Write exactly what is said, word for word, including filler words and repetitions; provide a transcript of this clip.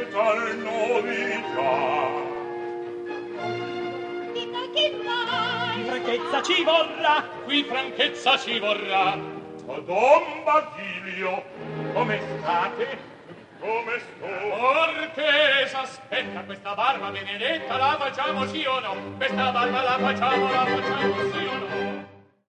tal novità. Dita che mai? Franchezza ci vorrà, Qui franchezza ci vorrà. O Don Basilio, come state? Come sto? Marchesa, aspetta, questa barba benedetta la facciamo sì o no? Questa barba la facciamo, la facciamo sì o no?